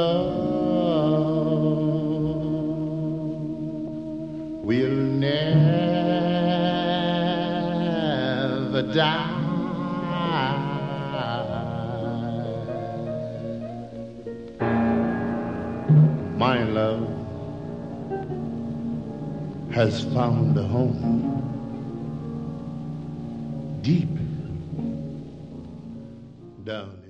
love will never die. My love has found a home deep down